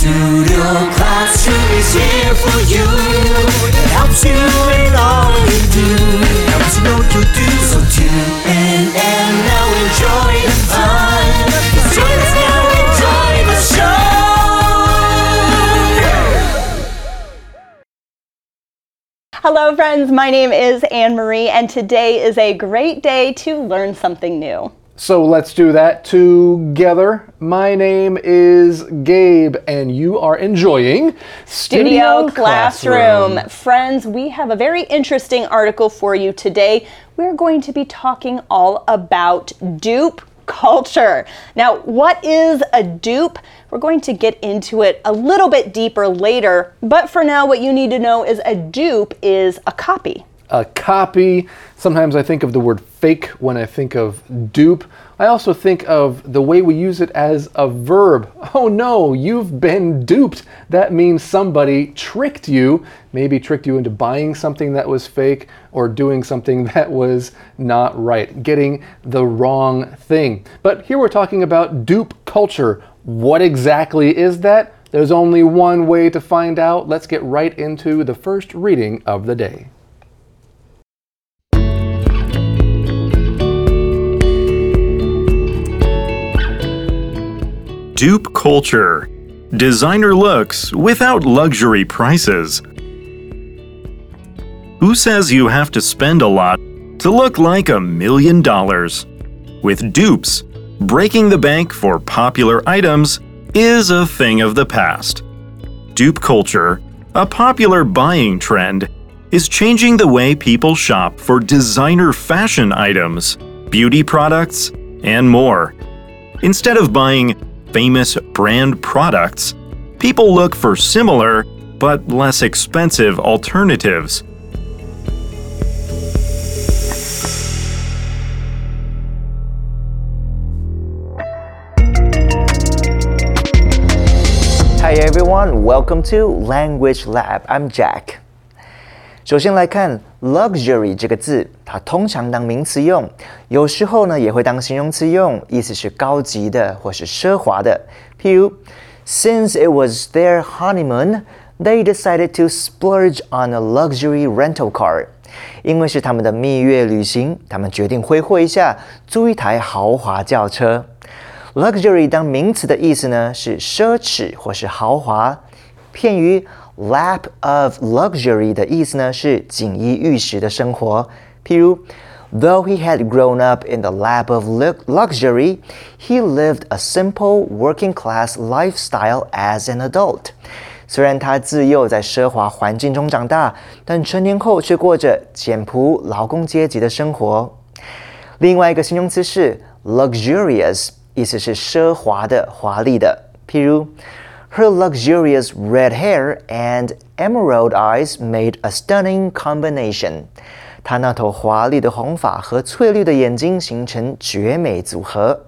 Studio Classroom is here for you. It helps you in all you do. Helps you know what you do. So tune in and now enjoy the fun. Join us now, enjoy the show. Hello friends, my name is Anne Marie and today is a great day to learn something new. So let's do that together. My name is Gabe and you are enjoying Studio Classroom. Friends, we have a very interesting article for you today. We're going to be talking all about dupe culture. Now, what is a dupe? We're going to get into it a little bit deeper later, but for now, what you need to know is a dupe is a copy. A copy. Sometimes I think of the word fake when I think of dupe. I also think of the way we use it as a verb. Oh no, you've been duped. That means somebody tricked you, maybe tricked you into buying something that was fake or doing something that was not right, getting the wrong thing. But here we're talking about dupe culture. What exactly is that? There's only one way to find out. Let's get right into the first reading of the day. Dupe culture. Designer looks without luxury prices. Who says you have to spend a lot to look like $1 million? With dupes, breaking the bank for popular items is a thing of the past. Dupe culture, a popular buying trend, is changing the way people shop for designer fashion items, beauty products, and more. Instead of buying famous brand products, people look for similar but less expensive alternatives. Hi everyone, welcome to Language Lab. I'm Jack. 首先来看 luxury 这个字，它通常当名词用，有时候呢也会当形容词用，意思是高级的或是奢华的。譬如 Since it was their honeymoon, they decided to splurge on a luxury rental car. 因为是他们的蜜月旅行，他们决定挥霍一下，租一台豪华轿车。Luxury 当名词的意思呢是奢侈或是豪华，片语lap of luxury 的意思呢是锦衣玉食的生活，譬如 Though he had grown up in the lap of luxury, he lived a simple working-class lifestyle as an adult. 虽然他自幼在奢华环境中长大，但成年后却过着简朴劳工阶级的生活。另外一个形容词是 luxurious， 意思是奢华的、华丽的，譬如Her luxurious red hair and emerald eyes made a stunning combination. 她那头华丽的红发和翠绿的眼睛形成绝美组合。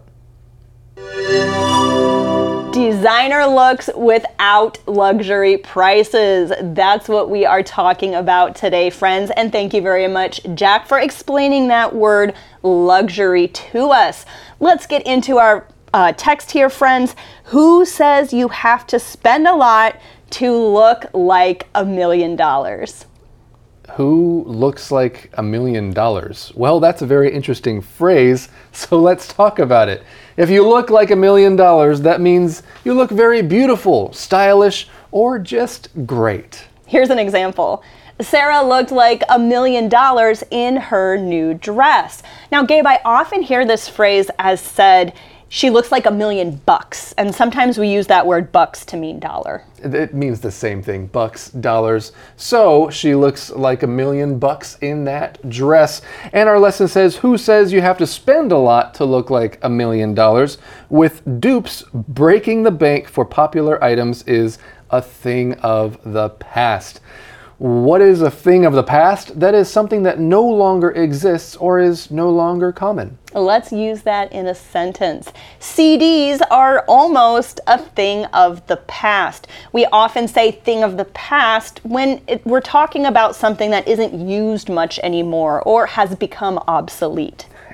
Designer looks without luxury prices. That's what we are talking about today, friends. And thank you very much, Jack, for explaining that word luxury to us. Let's get into our text here, friends. Who says you have to spend a lot to look like $1 million? Who looks like $1 million? Well, that's a very interesting phrase, so let's talk about it. If you look like $1 million, that means you look very beautiful, stylish, or just great. Here's an example. Sarah looked like $1 million in her new dress. Now, Gabe, I often hear this phrase as said, she looks like $1 million, and sometimes we use that word bucks to mean dollar. It means the same thing, bucks, dollars. So she looks like $1 million in that dress. And our lesson says, who says you have to spend a lot to look like $1 million? With dupes, breaking the bank for popular items is a thing of the past. What is a thing of the past? That is something that no longer exists or is no longer common. Let's use that in a sentence. CDs are almost a thing of the past. We often say thing of the past when we're talking about something that isn't used much anymore or has become obsolete.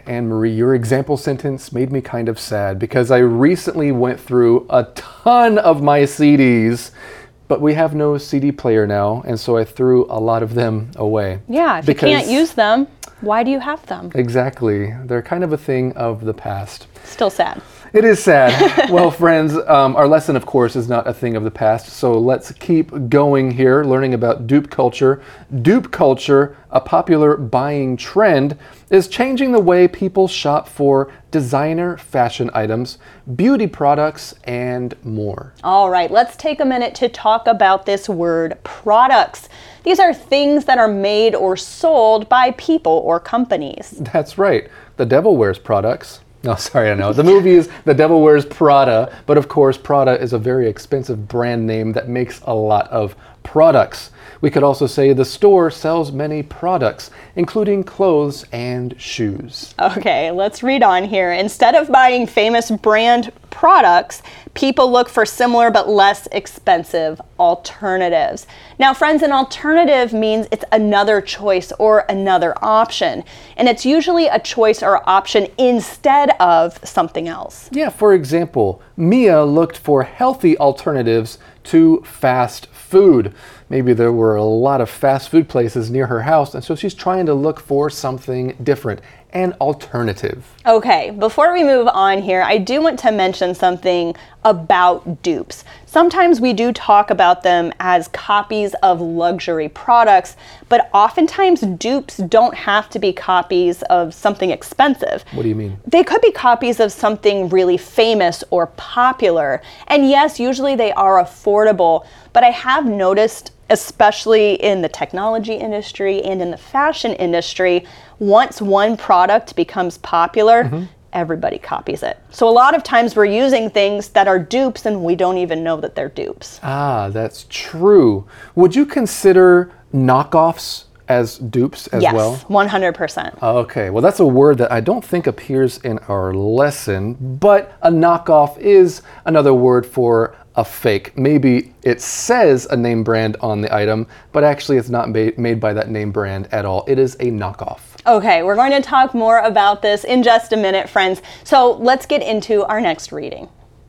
Anne-Marie, your example sentence made me kind of sad because I recently went through a ton of my CDs, but we have no CD player now, and so I threw a lot of them away. Yeah, if you can't use them, why do you have them? Exactly. They're kind of a thing of the past. Still sad. It is sad. Well, friends, our lesson, of course, is not a thing of the past, so let's keep going here, learning about dupe culture. Dupe culture, a popular buying trend, is changing the way people shop for designer fashion items, beauty products, and more. All right, let's take a minute to talk about this word, products. These are things that are made or sold by people or companies. That's right. The devil wears products. No, sorry, I know. The movie is The Devil Wears Prada, but of course, Prada is a very expensive brand name that makes a lot of products. We could also say the store sells many products, including clothes and shoes. Okay, let's read on here. Instead of buying famous brand products, people look for similar but less expensive alternatives. Now, friends, an alternative means it's another choice or another option, and it's usually a choice or option instead of something else. Yeah, for example, Mia looked for healthy alternatives to fast food. Maybe there were a lot of fast food places near her house, and so she's trying to look for something different, an alternative. Okay, before we move on here, I do want to mention something about dupes. Sometimes we do talk about them as copies of luxury products, but oftentimes dupes don't have to be copies of something expensive. What do you mean? They could be copies of something really famous or popular. And yes, usually they are affordable, but I have noticed, especially in the technology industry and in the fashion industry, once one product becomes popular, everybody copies it. So a lot of times we're using things that are dupes and we don't even know that they're dupes. Ah, that's true. Would you consider knockoffs as dupes as well? Yes, 100%. Okay, well, that's a word that I don't think appears in our lesson, but a knockoff is another word for a fake. Maybe it says a name brand on the item, but actually it's not made by that name brand at all. It is a knockoff. Okay, we're going to talk more about this in just a minute, friends. So let's get into our next reading.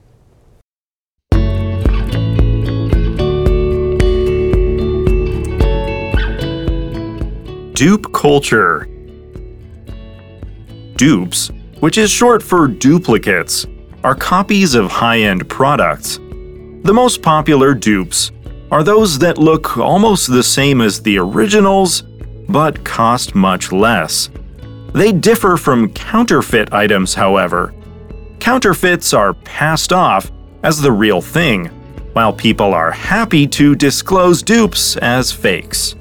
Dupe culture. Dupes, which is short for duplicates, are copies of high-end products. The most popular dupes are those that look almost the same as the originals, but cost much less. They differ from counterfeit items, however. Counterfeits are passed off as the real thing, while people are happy to disclose dupes as fakes.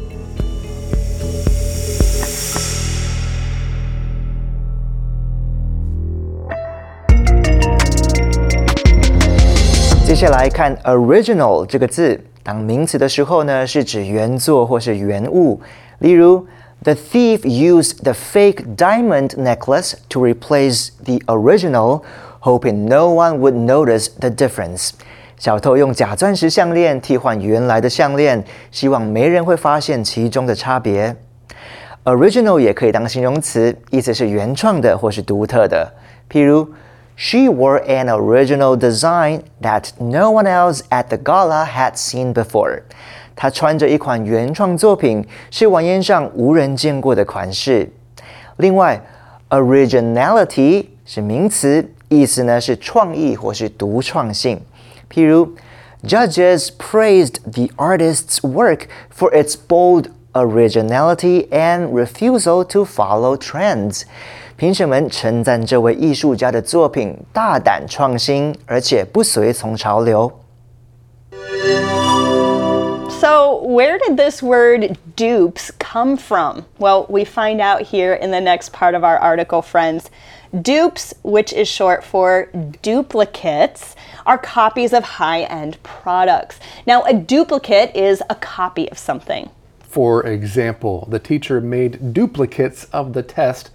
接下来看 original 这个字，当名词的时候呢，是指原作或是原物。例如 The thief used the fake diamond necklace to replace the original, hoping no one would notice the difference. 小偷用假钻石项链替换原来的项链，希望没人会发现其中的差别。Original 也可以当形容词，意思是原创的或是独特的。譬如She wore an original design that no one else at the gala had seen before. 她穿着一款原创作品，是晚宴上无人见过的款式。另外 ，originality 是名词，意思呢是创意或是独创性。譬如 ，Judges praised the artist's work for its bold originality and refusal to follow trends. 评审们称赞这位艺术家的作品大胆创新，而且不随从潮流。 So, where did this word dupes come from? Well, we find out here in the next part of our article, friends. Dupes, which is short for duplicates, are copies of high-end products. Now, a duplicate is a copy of something. For example, the teacher made duplicates of the test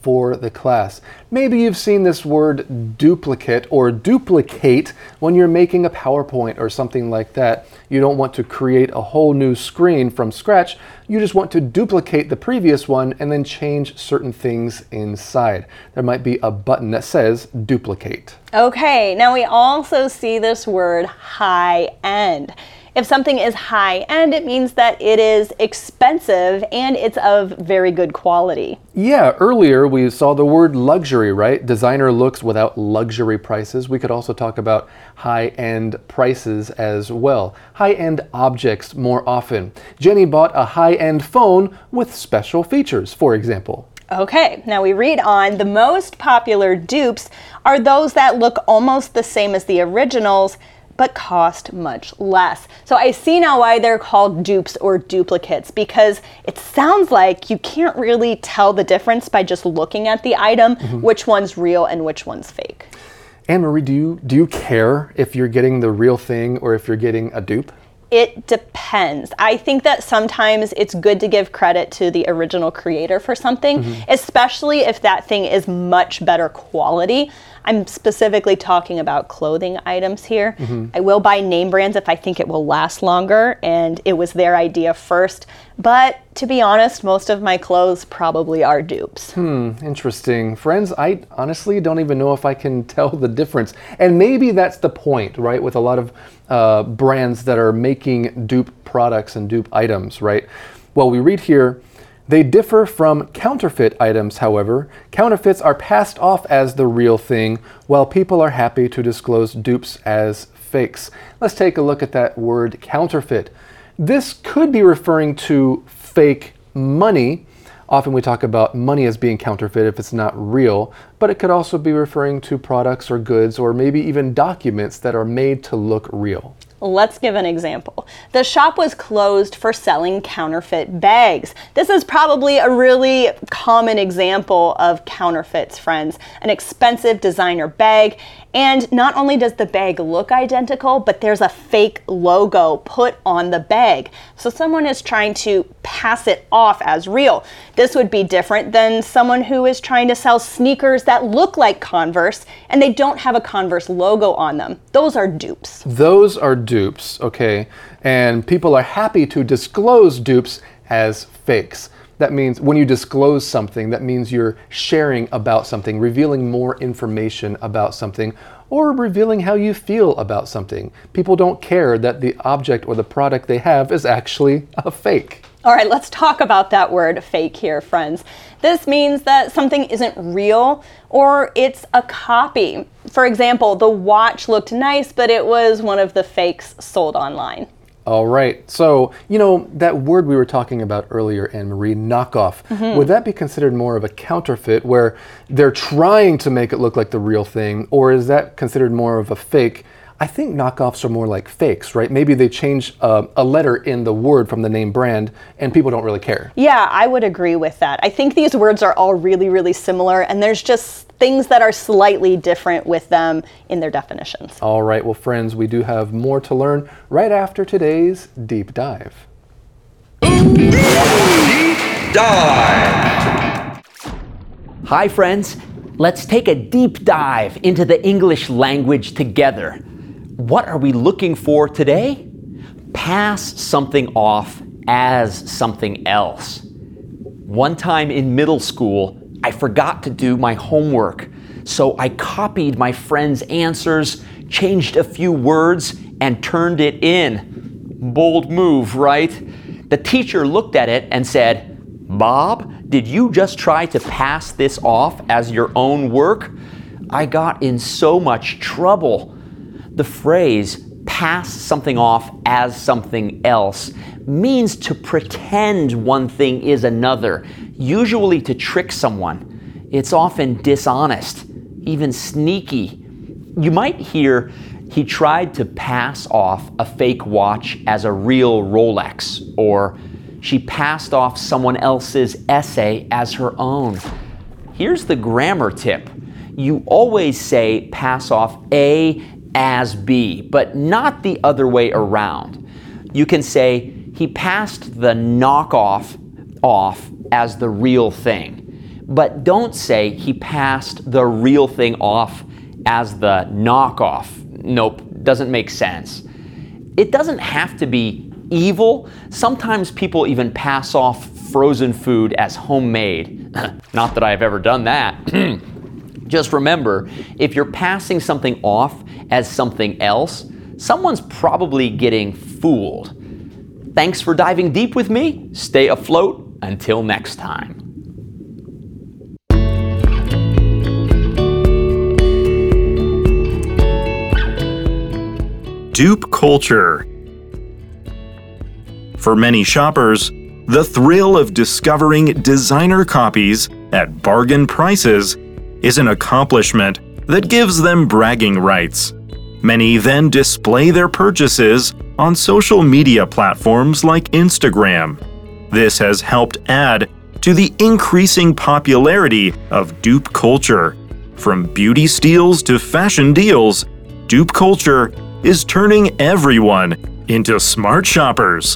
for the class. Maybe you've seen this word duplicate or duplicate when you're making a PowerPoint or something like that. You don't want to create a whole new screen from scratch. You just want to duplicate the previous one and then change certain things inside. There might be a button that says duplicate. Okay, now we also see this word high end. If something is high end, it means that it is expensive and it's of very good quality. Yeah, earlier we saw the word luxury, right? Designer looks without luxury prices. We could also talk about high-end prices as well. High-end objects more often. Jenny bought a high-end phone with special features, for example. Okay, now we read on. The most popular dupes are those that look almost the same as the originals, but cost much less. So I see now why they're called dupes or duplicates, because it sounds like you can't really tell the difference by just looking at the item, which one's real and which one's fake. Anne-Marie, do you care if you're getting the real thing or if you're getting a dupe? It depends. I think that sometimes it's good to give credit to the original creator for something, especially if that thing is much better quality. I'm specifically talking about clothing items here. I will buy name brands if I think it will last longer and it was their idea first. But to be honest, most of my clothes probably are dupes. Interesting. Friends, I honestly don't even know if I can tell the difference. And maybe that's the point, right, with a lot of brands that are making dupe products and dupe items, right? Well, we read here, they differ from counterfeit items, however. Counterfeits are passed off as the real thing, while people are happy to disclose dupes as fakes. Let's take a look at that word counterfeit. This could be referring to fake money. Often we talk about money as being counterfeit if it's not real, but it could also be referring to products or goods or maybe even documents that are made to look real. Let's give an example. The shop was closed for selling counterfeit bags. This is probably a really common example of counterfeits, friends. An expensive designer bag, and not only does the bag look identical, but there's a fake logo put on the bag. So someone is trying to pass it off as real. This would be different than someone who is trying to sell sneakers that look like Converse and they don't have a Converse logo on them. Those are dupes. Those are dupes, okay? And people are happy to disclose dupes as fakes. That means when you disclose something, that means you're sharing about something, revealing more information about something, or revealing how you feel about something. People don't care that the object or the product they have is actually a fake. All right, let's talk about that word fake here, friends. This means that something isn't real or it's a copy. For example, the watch looked nice, but it was one of the fakes sold online. All right, so, you know, that word we were talking about earlier, Anne-Marie, knockoff, would that be considered more of a counterfeit where they're trying to make it look like the real thing, or is that considered more of a fake? I think knockoffs are more like fakes, right? Maybe they change a letter in the word from the name brand and people don't really care. Yeah, I would agree with that. I think these words are all really, really similar, and there's just things that are slightly different with them in their definitions. All right, well, friends, we do have more to learn right after today's Deep Dive. Deep Dive! Hi, friends. Let's take a deep dive into the English language together. What are we looking for today? Pass something off as something else. One time in middle school, I forgot to do my homework, so I copied my friend's answers, changed a few words, and turned it in. Bold move, right? The teacher looked at it and said, "Bob, did you just try to pass this off as your own work?" I got in so much trouble. The phrase, pass something off as something else, means to pretend one thing is another, usually to trick someone. It's often dishonest, even sneaky. You might hear, he tried to pass off a fake watch as a real Rolex, or she passed off someone else's essay as her own. Here's the grammar tip. You always say pass off A as B, but not the other way around. You can say he passed the knockoff off as the real thing. But don't say he passed the real thing off as the knockoff. Nope, doesn't make sense. It doesn't have to be evil. Sometimes people even pass off frozen food as homemade. Not that I've ever done that. Just remember, if you're passing something off as something else, someone's probably getting fooled. Thanks for diving deep with me. Stay afloat until next time. Dupe culture. For many shoppers, the thrill of discovering designer copies at bargain prices is an accomplishment that gives them bragging rights. Many then display their purchases on social media platforms like Instagram. This has helped add to the increasing popularity of dupe culture. From beauty steals to fashion deals, dupe culture is turning everyone into smart shoppers.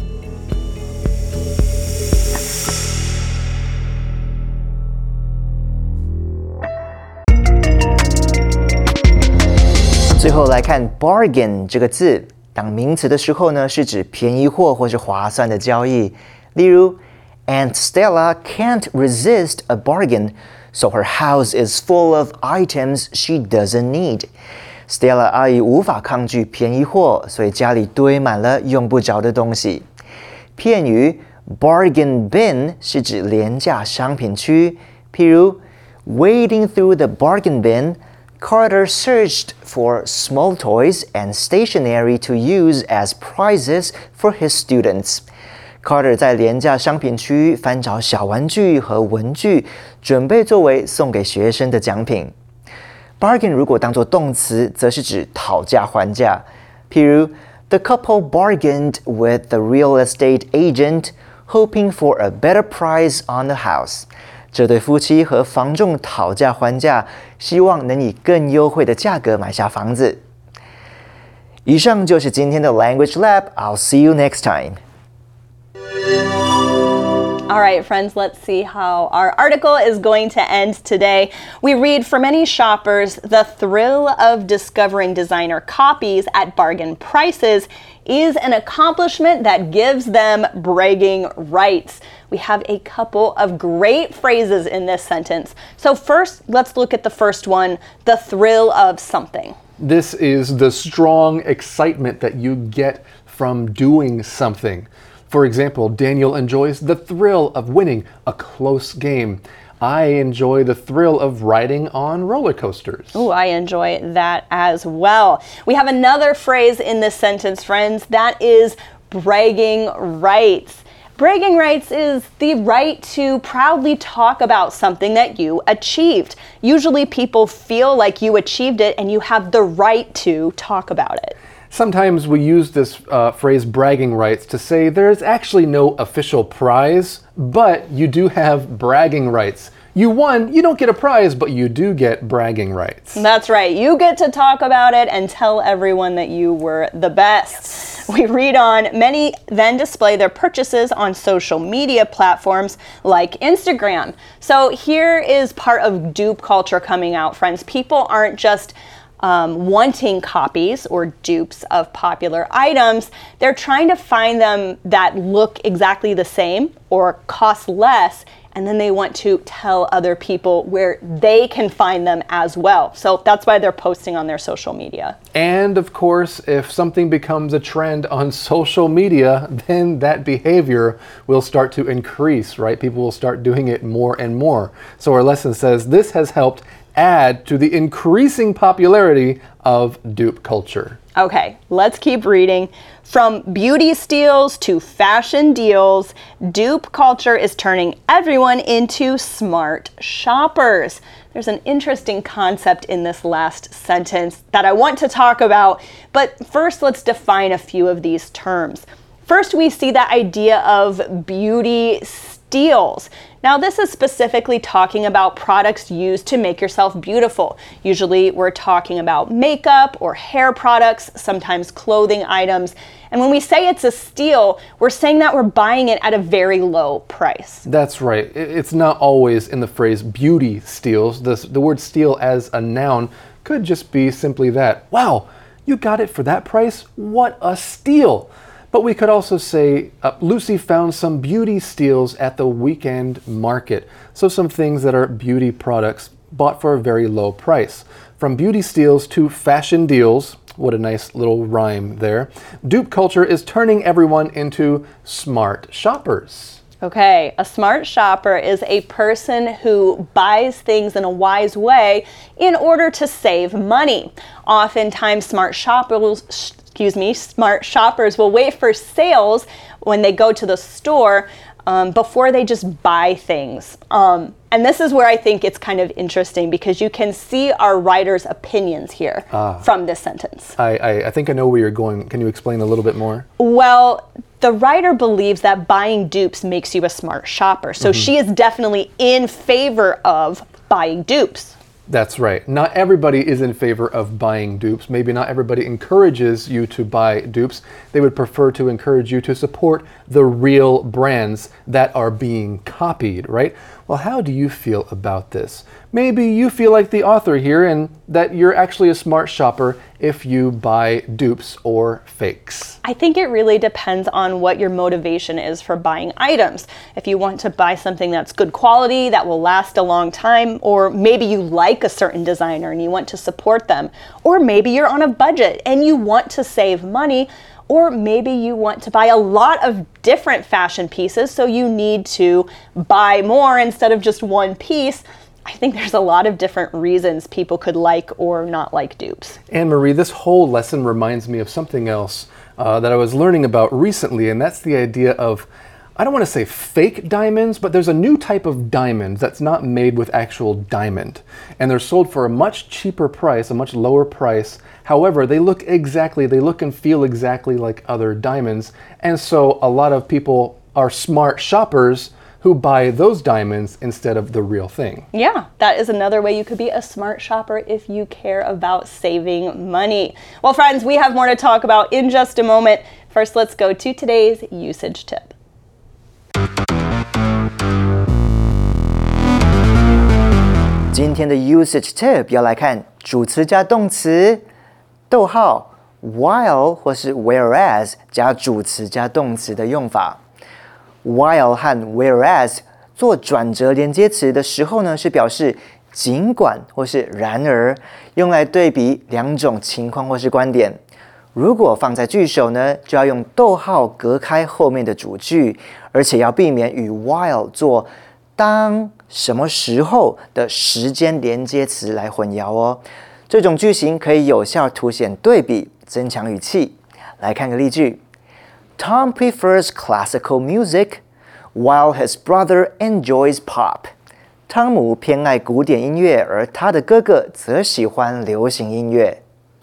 最后来看 bargain 这个字，当名词的时候呢，是指便宜货或是划算的交易。例如 Aunt Stella can't resist a bargain, so her house is full of items she doesn't need. Stella 阿姨无法抗拒便宜货，所以家里堆满了用不着的东西。片语 bargain bin 是指廉价商品区，譬如 wading through the bargain bin, Carter searched for small toys and stationery to use as prizes for his students. Carter 在廉价商品区翻找小玩具和文具，准备作为送给学生的奖品。Bargain 如果当作动词，则是指讨价还价。譬如 The couple bargained with the real estate agent, hoping for a better price on the house. 这对夫妻和房仲讨价还价，希望能以更优惠的价格买下房子。以上就是今天的 Language Lab. I'll see you next time. All right, friends, let's see how our article is going to end today. We read, for many shoppers, the thrill of discovering designer copies at bargain prices is an accomplishment that gives them bragging rights. We have a couple of great phrases in this sentence. So first, let's look at the first one, the thrill of something. This is the strong excitement that you get from doing something. For example, Daniel enjoys the thrill of winning a close game. I enjoy the thrill of riding on roller coasters. Oh, I enjoy that as well. We have another phrase in this sentence, friends, that is bragging rights. Bragging rights is the right to proudly talk about something that you achieved. Usually people feel like you achieved it and you have the right to talk about it. Sometimes we use this phrase bragging rights to say there's actually no official prize, but you do have bragging rights. You won, you don't get a prize, but you do get bragging rights. That's right. You get to talk about it and tell everyone that you were the best. Yes. We read on, many then display their purchases on social media platforms like Instagram. So here is part of dupe culture coming out, friends. People aren't just wanting copies or dupes of popular items. They're trying to find them that look exactly the same or cost less, and then they want to tell other people where they can find them as well. So that's why they're posting on their social media. And of course, if something becomes a trend on social media, then that behavior will start to increase, right? People will start doing it more and more. So our lesson says this has helped add to the increasing popularity of dupe culture. Okay, let's keep reading. From beauty steals to fashion deals, dupe culture is turning everyone into smart shoppers. There's an interesting concept in this last sentence that I want to talk about, but first let's define a few of these terms. First, we see that idea of beauty steals. steals. Now, this is specifically talking about products used to make yourself beautiful. Usually, we're talking about makeup or hair products, sometimes clothing items. And when we say it's a steal, we're saying that we're buying it at a very low price. That's right. It's not always in the phrase beauty steals. The word steal as a noun could just be simply that. Wow, you got it for that price? What a steal! But we could also say, Lucy found some beauty steals at the weekend market. So some things that are beauty products bought for a very low price. From beauty steals to fashion deals, what a nice little rhyme there. Dupe culture is turning everyone into smart shoppers. Okay, a smart shopper is a person who buys things in a wise way in order to save money. Oftentimes, smart shoppers will wait for sales when they go to the store before they just buy things. And this is where I think it's kind of interesting because you can see our writer's opinions here from this sentence. I think I know where you're going. Can you explain a little bit more? Well, the writer believes that buying dupes makes you a smart shopper. So she is definitely in favor of buying dupes. That's right. Not everybody is in favor of buying dupes. Maybe not everybody encourages you to buy dupes. They would prefer to encourage you to support the real brands that are being copied, right? Well, how do you feel about this? Maybe you feel like the author here and that you're actually a smart shopper if you buy dupes or fakes. I think it really depends on what your motivation is for buying items. If you want to buy something that's good quality, that will last a long time, or maybe you like a certain designer and you want to support them, or maybe you're on a budget and you want to save money, or maybe you want to buy a lot of different fashion pieces, so you need to buy more instead of just one piece. I think there's a lot of different reasons people could like or not like dupes. Anne-Marie, this whole lesson reminds me of something else that I was learning about recently, and that's the idea of, I don't want to say fake diamonds, but there's a new type of diamond that's not made with actual diamond. And they're sold for a much cheaper price, a much lower price. However, they look and feel exactly like other diamonds. And so a lot of people are smart shoppers who buy those diamonds instead of the real thing. Yeah, that is another way you could be a smart shopper if you care about saving money. Well, friends, we have more to talk about in just a moment. First, let's go to today's usage tip. 今天的 usage tip 要来看主词加动词，逗号 while 或是 whereas 加主词加动词的用法。while 和 whereas 做转折连接词的时候呢，是表示尽管或是然而，用来对比两种情况或是观点。如果放在句首呢，就要用逗号隔开后面的主句，而且要避免与 while 做当什么时候的时间连接词来混淆哦。这种句型可以有效凸显对比，增强语气。来看个例句 ：Tom prefers classical music, while his brother enjoys pop. 汤姆偏爱古典音乐，而他的哥哥则喜欢流行音乐。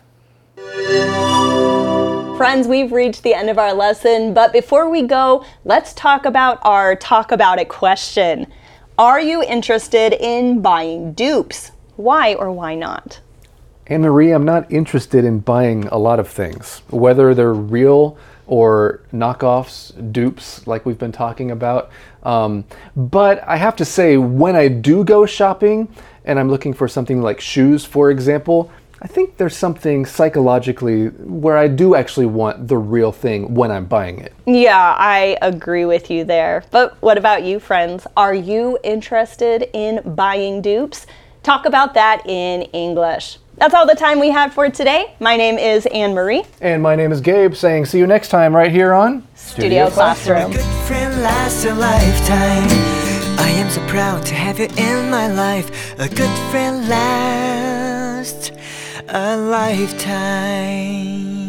Friends, we've reached the end of our lesson, but before we go, let's talk about our Talk About It question. Are you interested in buying dupes? Why or why not? Anne-Marie, I'm not interested in buying a lot of things, whether they're real or knockoffs, dupes, like we've been talking about. But I have to say, when I do go shopping and I'm looking for something like shoes, for example, I think there's something psychologically where I do actually want the real thing when I'm buying it. Yeah, I agree with you there. But what about you, friends? Are you interested in buying dupes? Talk about that in English. That's all the time we have for today. My name is Anne-Marie. And my name is Gabe, saying see you next time right here on Studio Classroom. A good friend lasts a lifetime. I am so proud to have you in my life. A good friend lasts a lifetime.